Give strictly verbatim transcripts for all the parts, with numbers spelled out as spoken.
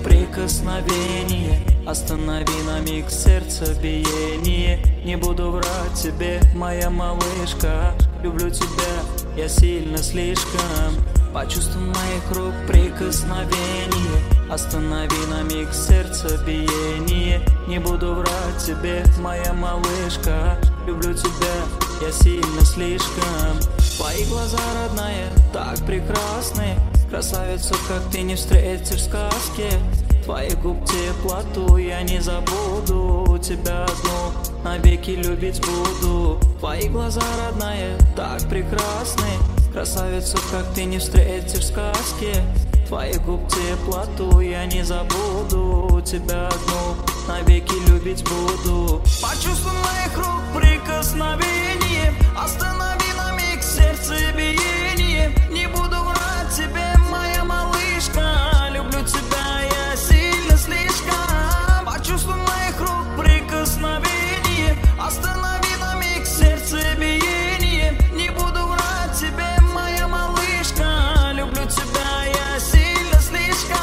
прикосновение. Останови на миг сердцебиение. Не буду врать тебе, моя малышка. Люблю тебя, я сильно слишком. Почувствуй моих рук прикосновение. Останови на миг сердцебиение. Не буду врать тебе, моя малышка. Люблю тебя, я сильно слишком. Твои глаза, родная, так прекрасны. Красавицу, как ты, не встретишь в сказке. Твоих губ теплоту я не забуду. Тебя одну навеки любить буду. Твои глаза, родная, так прекрасны. Красавицу, как ты, не встретишь в сказке. Твоих губ теплоту я не забуду. Тебя одну навеки любить буду. Почувствуй моих рук прикосновение. Останови на миг сердцебиение. Не буду врать тебе, моя малышка. Люблю тебя, я сильно слишком. Почувствуй моих рук прикосновение. Останови на миг сердцебиение. Не буду врать тебе, моя малышка. Люблю тебя, я сильно слишком.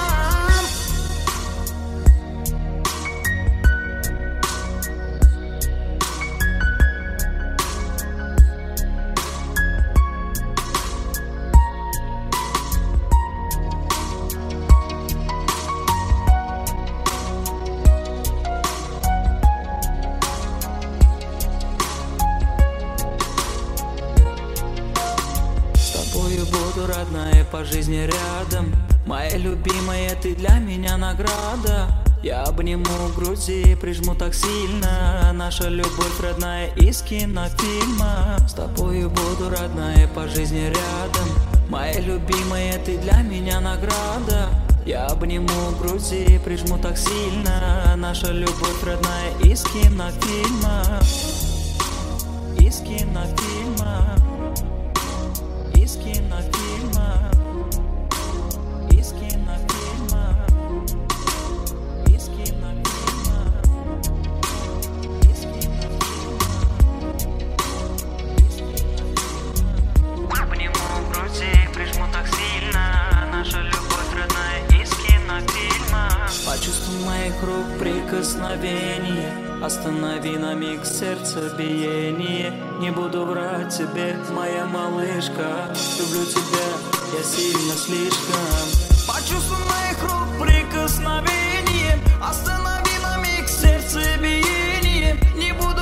Буду, родная, по жизни рядом. Моя любимая, ты для меня награда. Я обниму груди, прижму так сильно. Наша любовь, родная, из кинофильма. С тобою буду, родная, по жизни рядом. Моя любимая, ты для меня награда. Я обниму груди, прижму так сильно. Наша любовь, родная, из кинофильма. Из кинофильма. Из кинофильма, из кинофильма, из кинофильма, из кинофильма, из кинофильма. Обниму груди, прижму так сильно. Наша любовь, родная, из кинофильма. Почувствуй моих рук прикосновение. Останови на миг сердцебиение. Не буду врать тебе, моя малышка. Люблю тебя, я сильно слишком. Почувствуй моих рук прикосновение. Останови на миг сердцебиение. Не буду